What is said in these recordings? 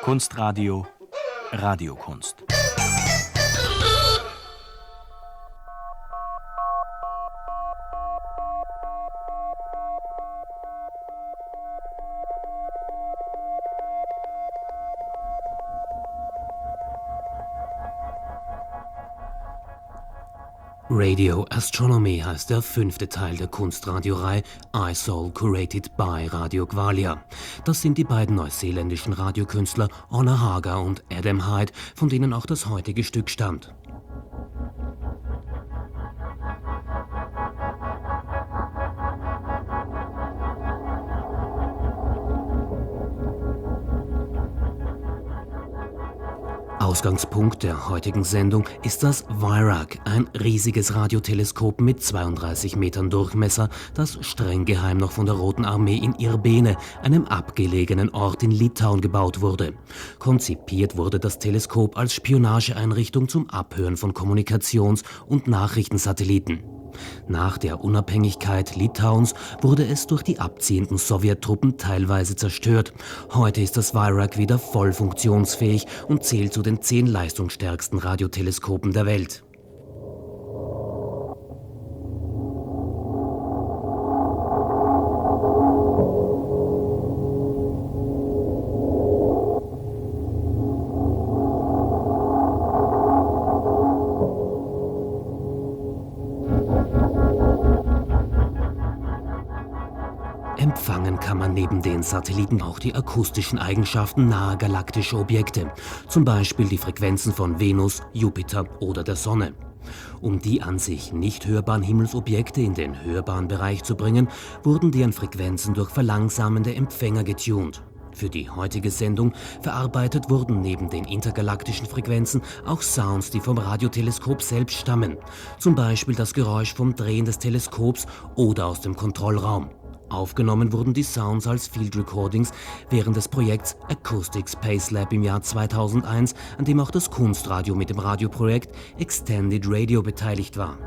Kunstradio Radiokunst. Radio Astronomy heißt der 5. Teil der Kunstradioreihe iSoul Curated by Radio Gwalia. Das sind die beiden neuseeländischen Radiokünstler Honna Haga und Adam Hyde, von denen auch das heutige Stück stammt. Ausgangspunkt der heutigen Sendung ist das VIRAC, ein riesiges Radioteleskop mit 32 Metern Durchmesser, das streng geheim noch von der Roten Armee in Irbene, einem abgelegenen Ort in Litauen, gebaut wurde. Konzipiert wurde das Teleskop als Spionageeinrichtung zum Abhören von Kommunikations- und Nachrichtensatelliten. Nach der Unabhängigkeit Litauens wurde es durch die abziehenden Sowjettruppen teilweise zerstört. Heute ist das VIRAC wieder voll funktionsfähig und zählt zu den 10 leistungsstärksten Radioteleskopen der Welt. Empfangen kann man neben den Satelliten auch die akustischen Eigenschaften naher galaktischer Objekte, zum Beispiel die Frequenzen von Venus, Jupiter oder der Sonne. Um die an sich nicht hörbaren Himmelsobjekte in den hörbaren Bereich zu bringen, wurden deren Frequenzen durch verlangsamende Empfänger getuned. Für die heutige Sendung verarbeitet wurden neben den intergalaktischen Frequenzen auch Sounds, die vom Radioteleskop selbst stammen, zum Beispiel das Geräusch vom Drehen des Teleskops oder aus dem Kontrollraum. Aufgenommen wurden die Sounds als Field Recordings während des Projekts Acoustic Space Lab im Jahr 2001, an dem auch das Kunstradio mit dem Radioprojekt Extended Radio beteiligt war.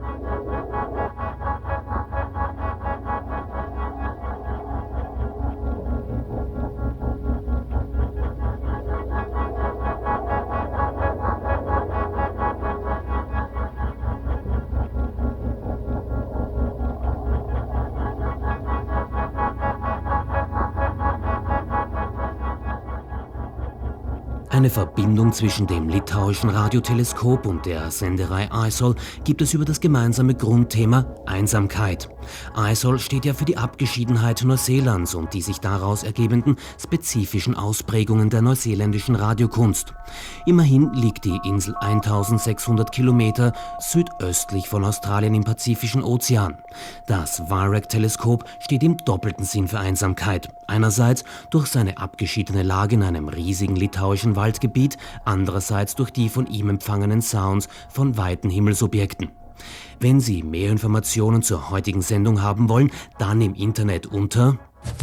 Eine Verbindung zwischen dem litauischen Radioteleskop und der Senderei iSoul gibt es über das gemeinsame Grundthema Einsamkeit. iSoul steht ja für die Abgeschiedenheit Neuseelands und die sich daraus ergebenden spezifischen Ausprägungen der neuseeländischen Radiokunst. Immerhin liegt die Insel 1600 Kilometer südöstlich von Australien im Pazifischen Ozean. Das VIRAC-Teleskop steht im doppelten Sinn für Einsamkeit. Einerseits durch seine abgeschiedene Lage in einem riesigen litauischen Waldgebiet, andererseits durch die von ihm empfangenen Sounds von weiten Himmelsobjekten. Wenn Sie mehr Informationen zur heutigen Sendung haben wollen, dann im Internet unter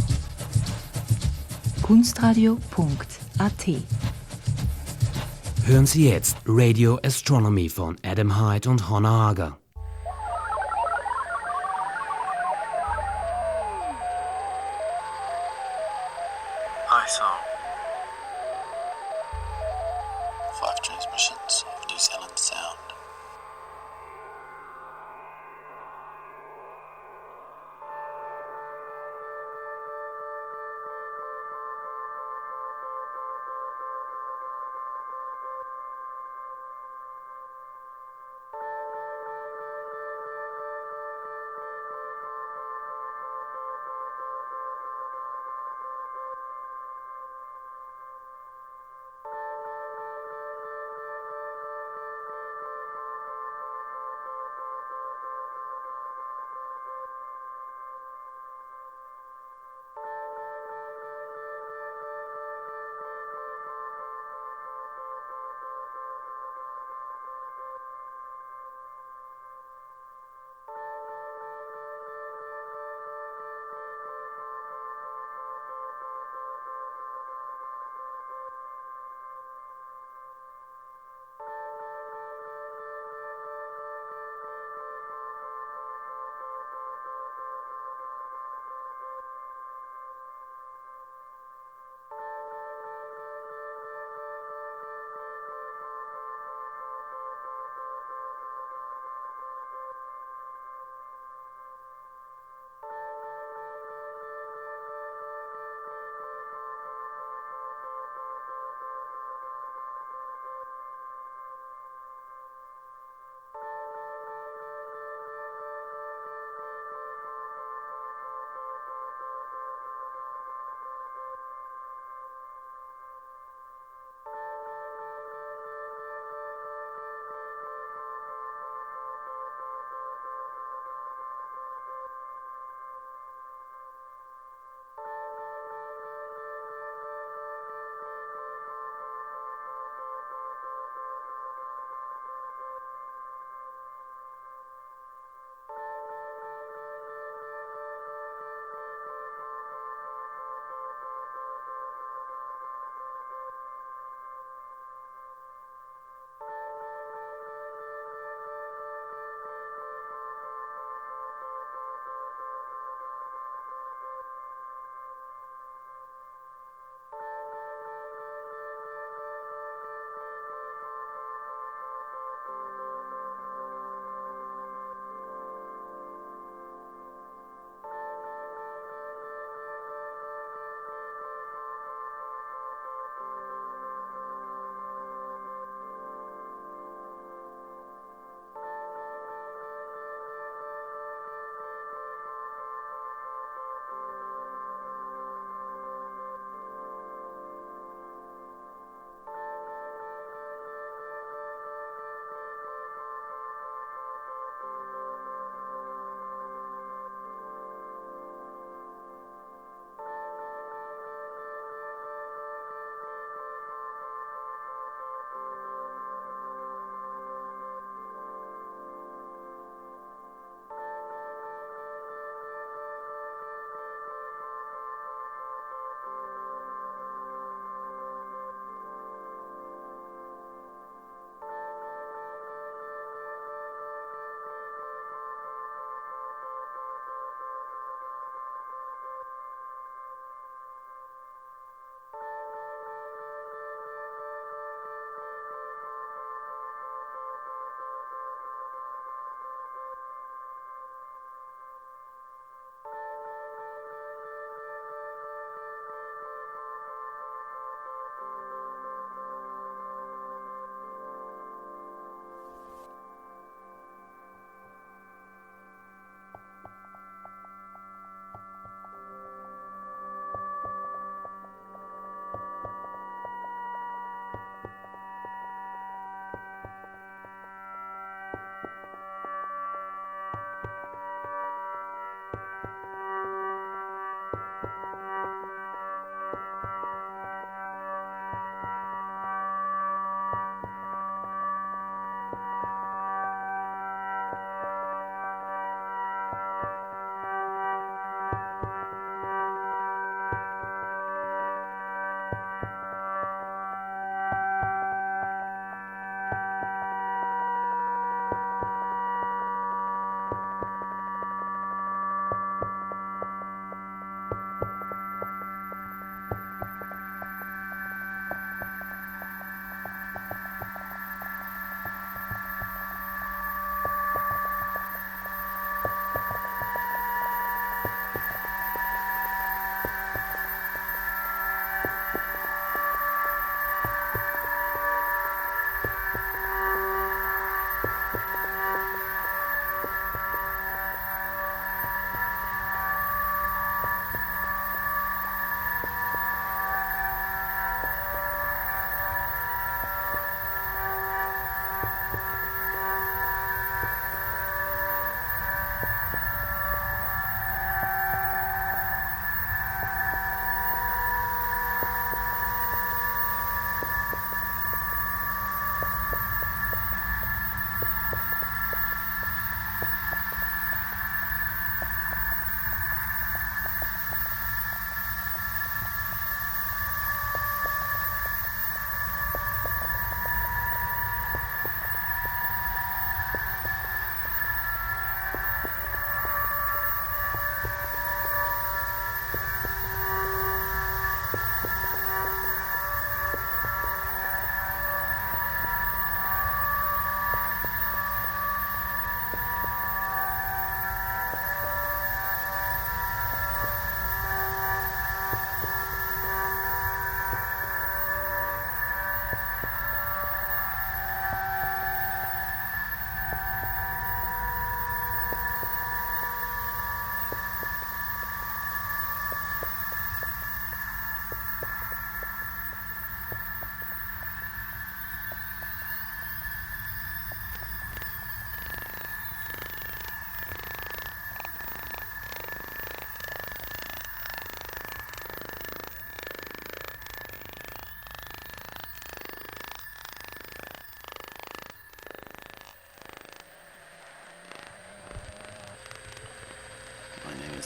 kunstradio.at. Hören Sie jetzt Radio Astronomy von Adam Hyde und Honna Haga. iSoul. 5 transmissions of New Zealand sound.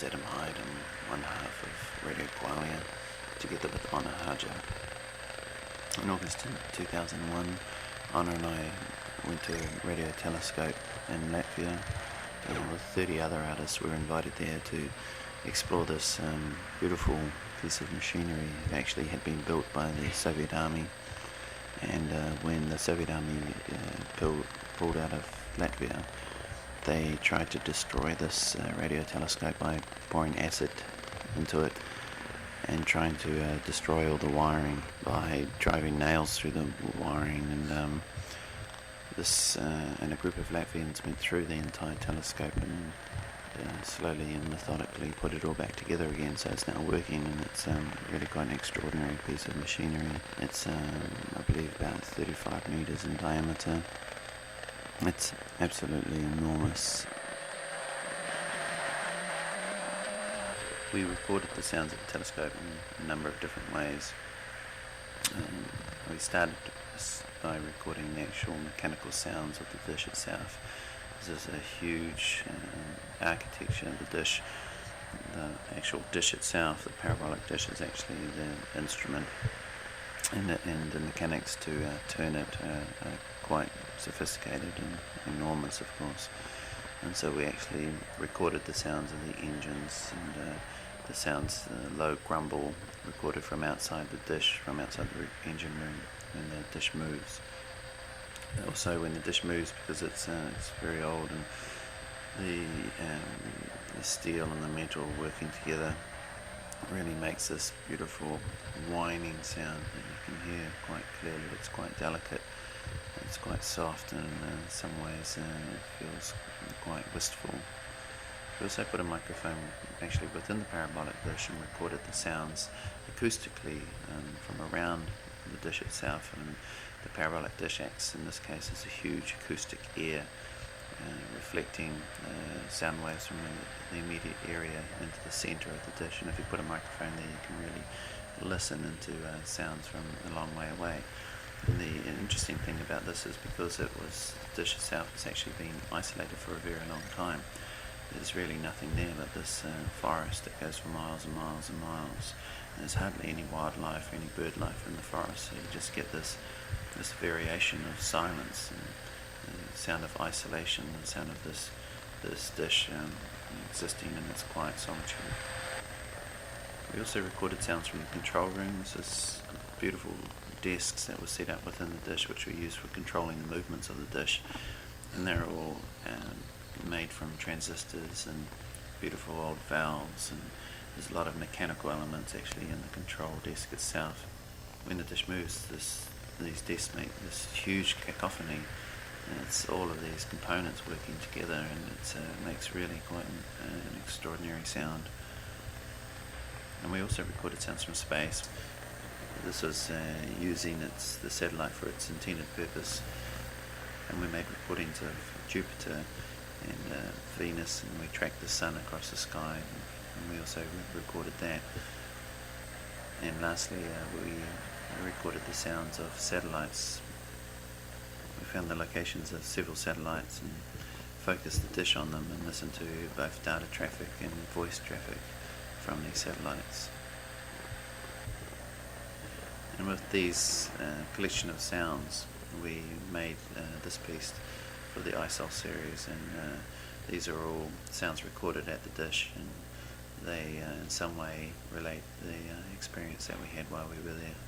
was Adam Hyde and one half of Radio Qualia, together with Honor Haja. In August 2001, Honor and I went to Radio Telescope in Latvia, and with 30 other artists we were invited there to explore this beautiful piece of machinery. It actually had been built by the Soviet Army, and when the Soviet Army pulled out of Latvia, they tried to destroy this radio telescope by pouring acid into it and trying to destroy all the wiring by driving nails through the wiring, and and a group of Latvians went through the entire telescope and slowly and methodically put it all back together again, so it's now working, and it's really quite an extraordinary piece of machinery. It's I believe about 35 meters in diameter. It's absolutely enormous. We recorded the sounds of the telescope in a number of different ways. We started by recording the actual mechanical sounds of the dish itself. This is a huge architecture of the dish. The actual dish itself, the parabolic dish, is actually the instrument, and the mechanics to turn it are quite sophisticated and enormous, of course. And so we actually recorded the sounds of the engines and the sounds, low grumble, recorded from outside the dish, from outside the engine room when the dish moves. Also, when the dish moves, because it's very old, and the steel and the metal working together really makes this beautiful whining sound that you can hear quite clearly. It's quite delicate, it's quite soft, and in some ways it feels quite wistful. We also put a microphone actually within the parabolic dish and recorded the sounds acoustically from around the dish itself, and the parabolic dish acts in this case as a huge acoustic ear, reflecting sound waves from the immediate area into the center of the dish. And if you put a microphone there, you can really listen into sounds from a long way away. And the interesting thing about this is because the dish itself has actually been isolated for a very long time. There's really nothing there but this forest that goes for miles and miles and miles. And there's hardly any wildlife or any bird life in the forest, so you just get this variation of silence and the sound of isolation, the sound of this dish existing in its quiet solitude. We also recorded sounds from the control rooms. There's beautiful desks that were set up within the dish, which were used for controlling the movements of the dish, and they're all made from transistors and beautiful old valves, and there's a lot of mechanical elements actually in the control desk itself. When the dish moves, these desks make this huge cacophony, and it's all of these components working together, and it makes really quite an extraordinary sound. And we also recorded sounds from space. This was using the satellite for its intended purpose, and we made recordings of Jupiter and Venus, and we tracked the sun across the sky, and we also recorded that. And lastly, we recorded the sounds of satellites. We found the locations of several satellites and focused the dish on them and listened to both data traffic and voice traffic from these satellites. And with these collection of sounds, we made this piece for the ISOL series, and these are all sounds recorded at the dish, and they in some way relate the experience that we had while we were there.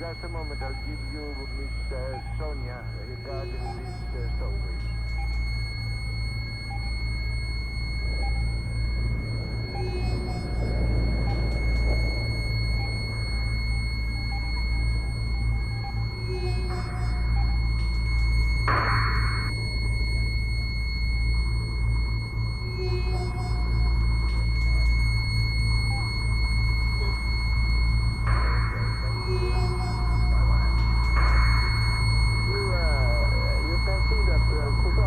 Just a moment, I'll give you Miss Sonia regarding this story. You can see that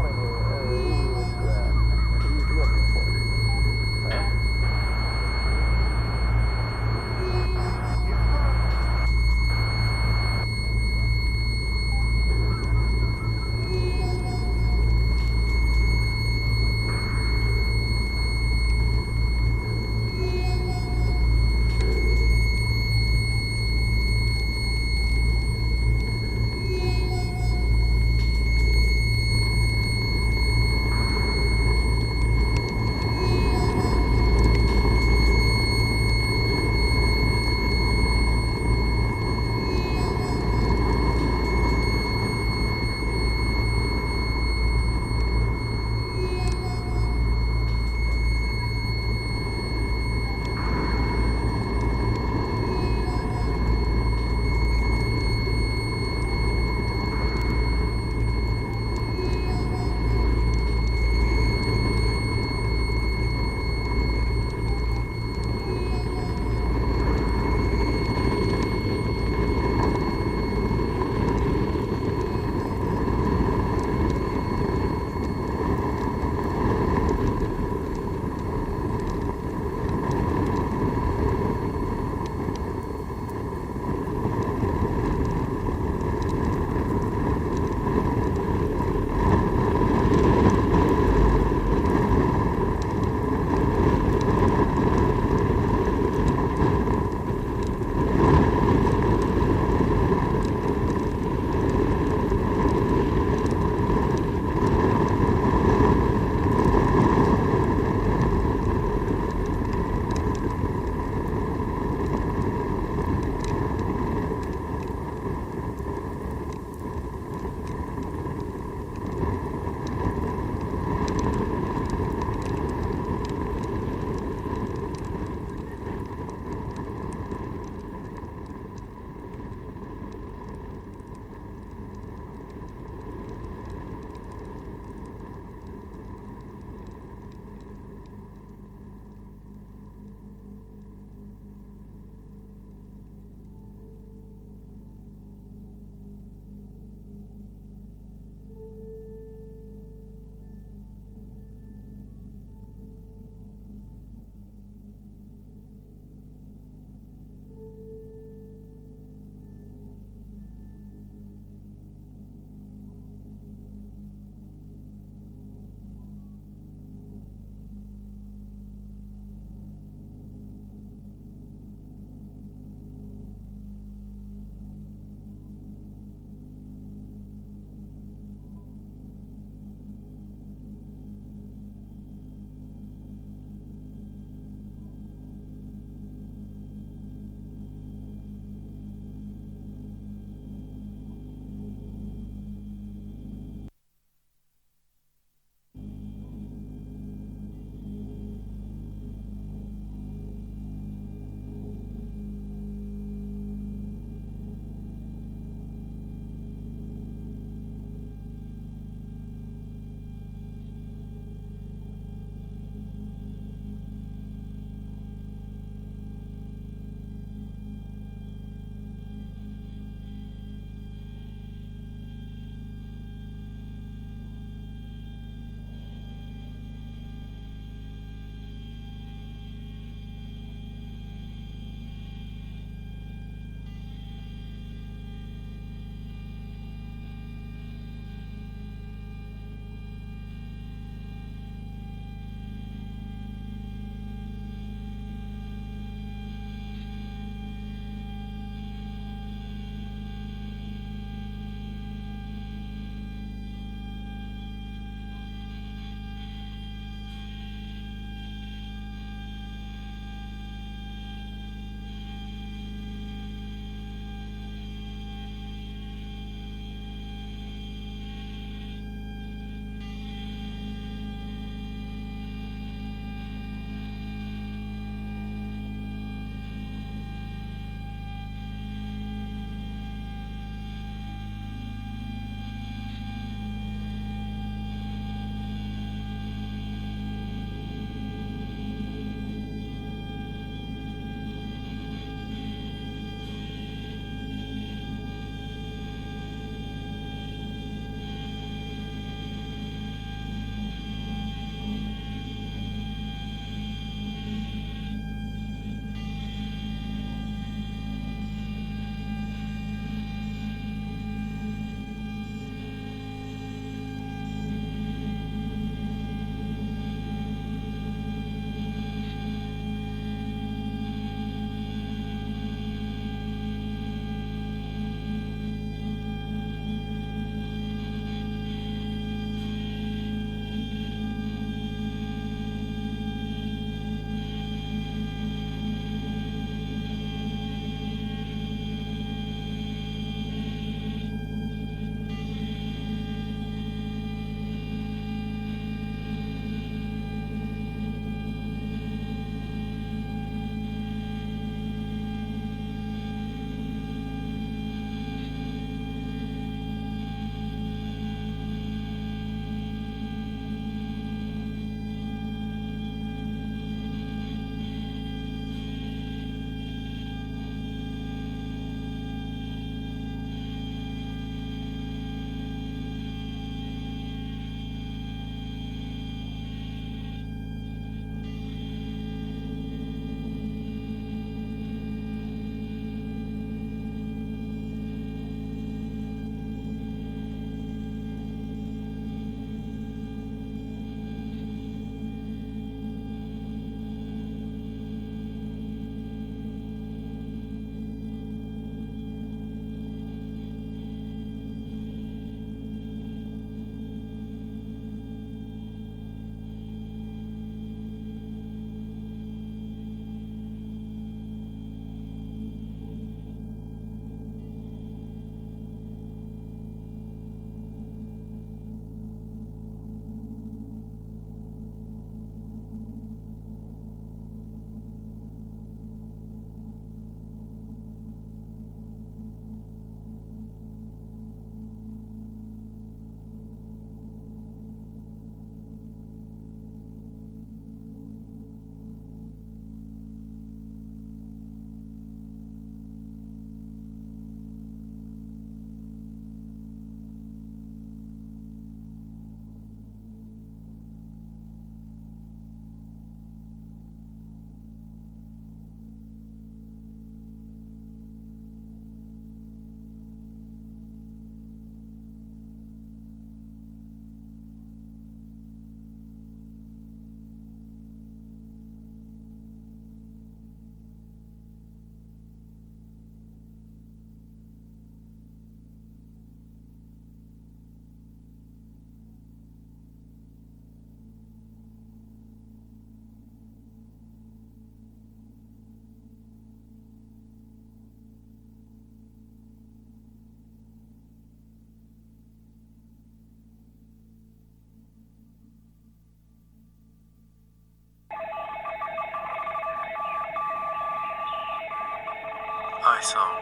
song.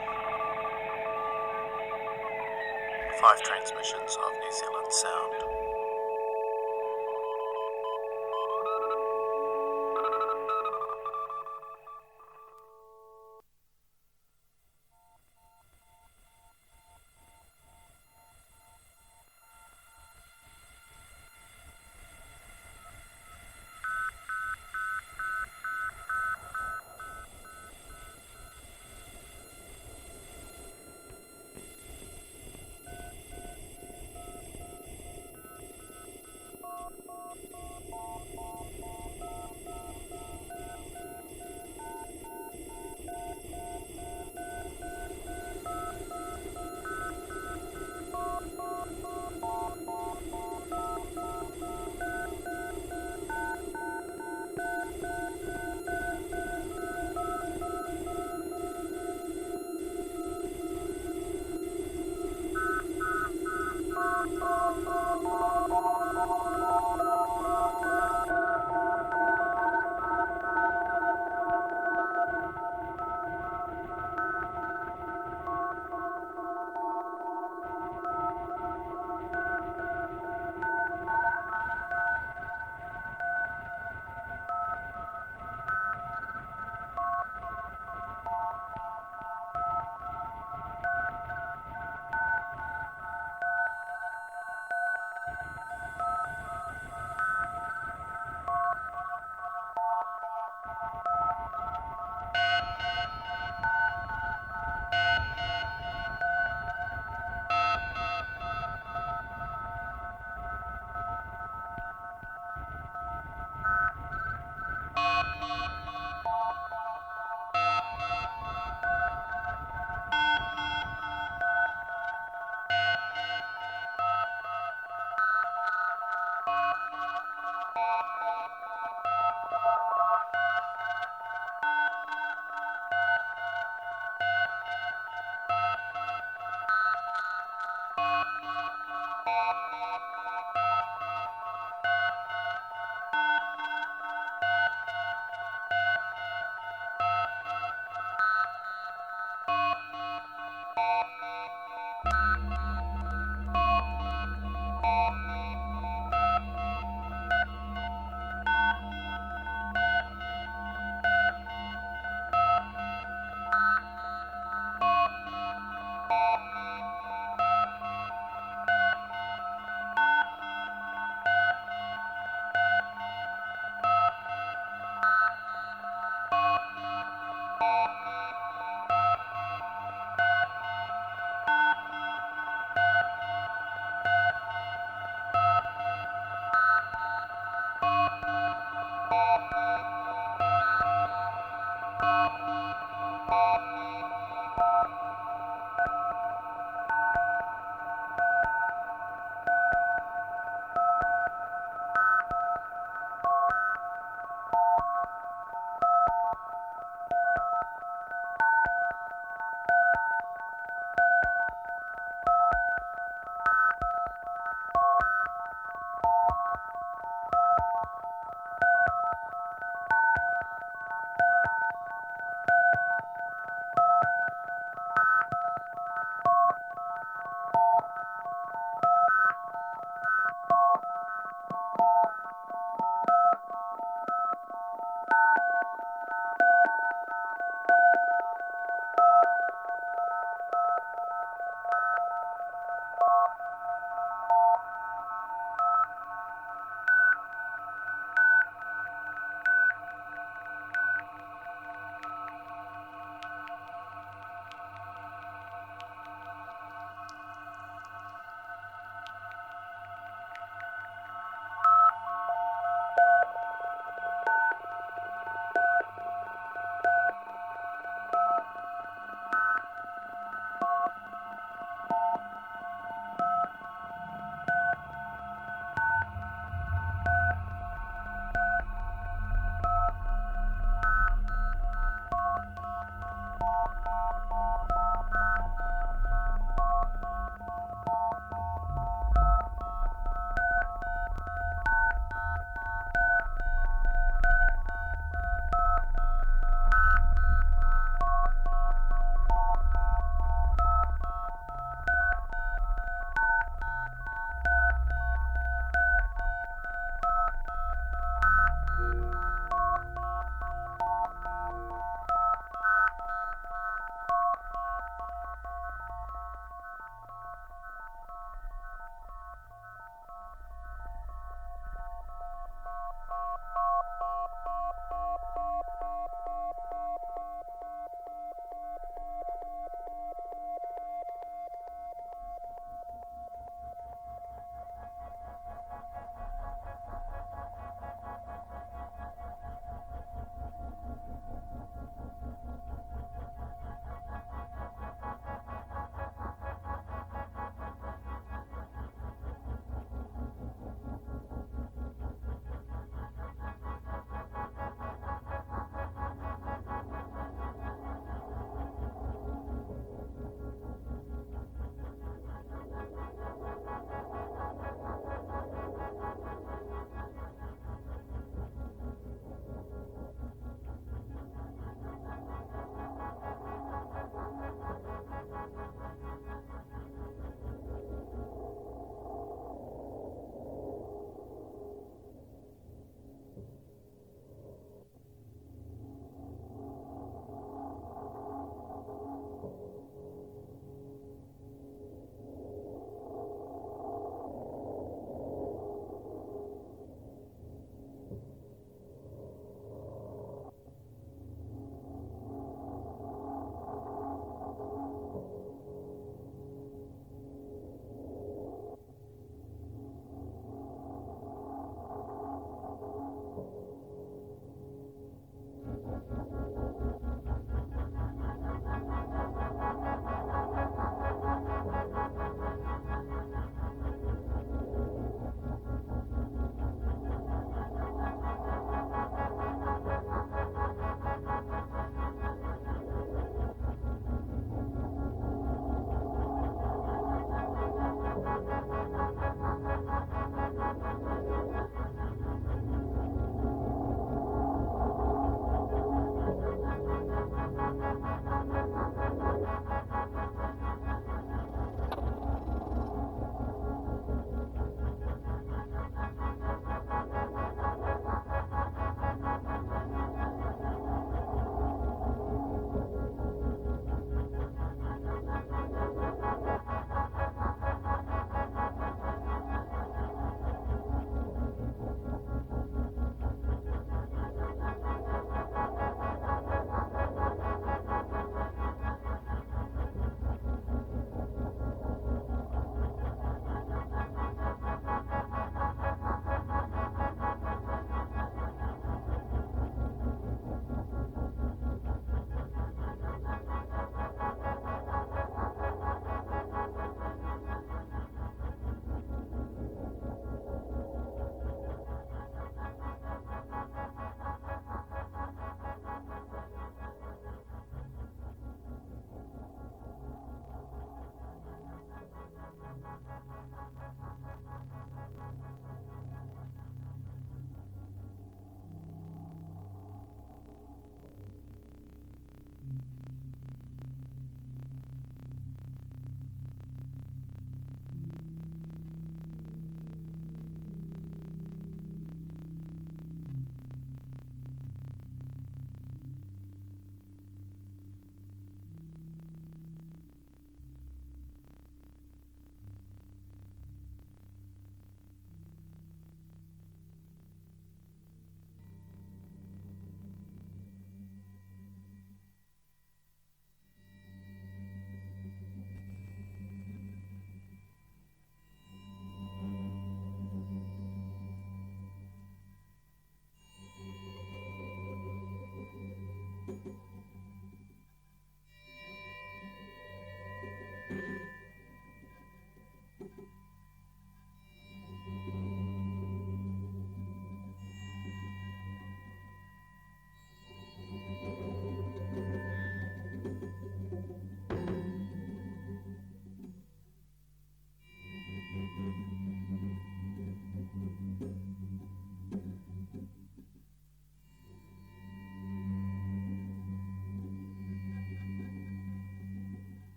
5 transmissions of New Zealand sound.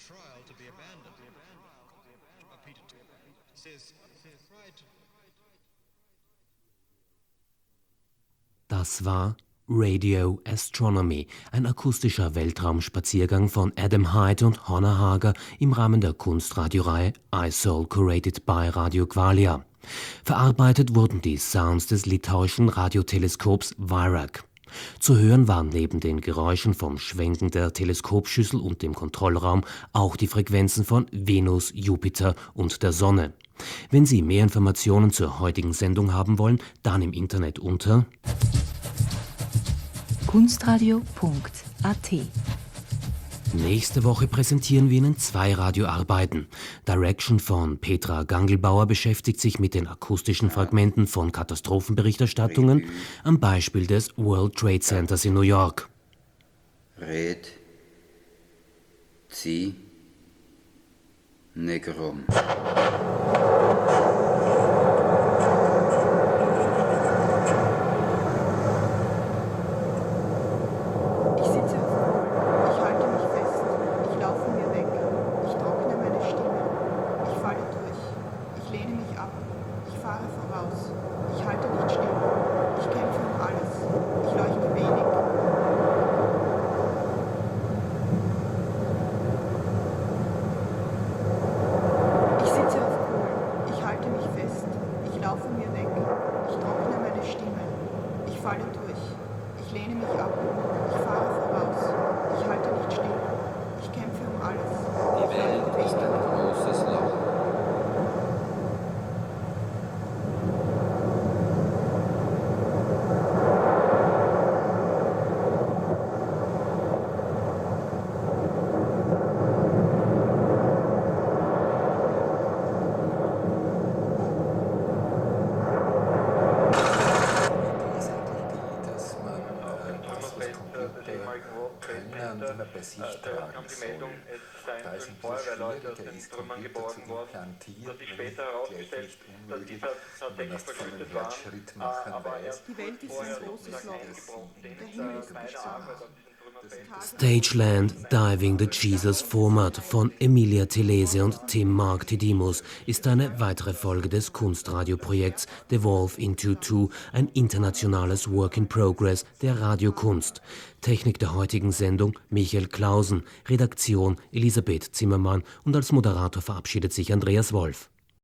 Das war Radio Astronomy, ein akustischer Weltraumspaziergang von Adam Hyde und Hannah Hager im Rahmen der Kunstradioreihe iSoul curated by Radio Qualia. Verarbeitet wurden die Sounds des litauischen Radioteleskops Virac. Zu hören waren neben den Geräuschen vom Schwenken der Teleskopschüssel und dem Kontrollraum auch die Frequenzen von Venus, Jupiter und der Sonne. Wenn Sie mehr Informationen zur heutigen Sendung haben wollen, dann im Internet unter kunstradio.at. Nächste Woche präsentieren wir Ihnen 2 Radioarbeiten. Direction von Petra Gangelbauer beschäftigt sich mit den akustischen Fragmenten von Katastrophenberichterstattungen am Beispiel des World Trade Centers in New York. Red, Zi, Negrom. Die Meldung, es seien 5 Feuerwehrleute aus den Trümmern geborgen worden, dass sich später herausgestellt, dass die tatsächlich verschüttet waren, aber erst die Welt ist ein großes Loch. Der Himmel ist beschlagen. Stageland Diving the Jesus Format von Emilia Telese und Tim Mark Tidimus ist eine weitere Folge des Kunstradioprojekts Devolve into Two, ein internationales Work in Progress der Radiokunst. Technik der heutigen Sendung Michael Clausen, Redaktion Elisabeth Zimmermann und als Moderator verabschiedet sich Andreas Wolf.